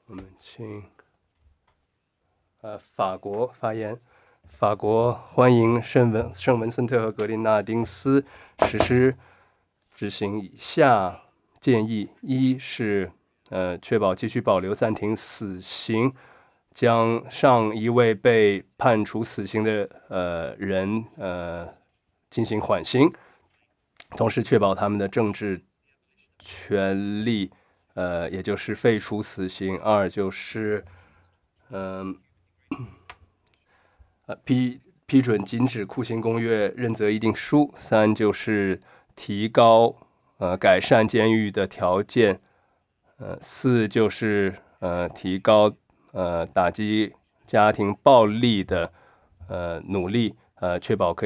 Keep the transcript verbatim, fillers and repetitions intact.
我们请呃法国发言。法国欢迎圣文圣文森特和格林纳丁斯实施执行以下建议：一是呃确保继续保留暂停死刑，将上一位被判处死刑的呃人呃进行缓刑，同时确保他们的政治权利，呃，也就是废除死刑。二就是嗯。呃批批准禁止酷刑公约认责议定书。三就是提高呃改善监狱的条件。呃四就是呃提高呃打击家庭暴力的呃努力，呃确保可以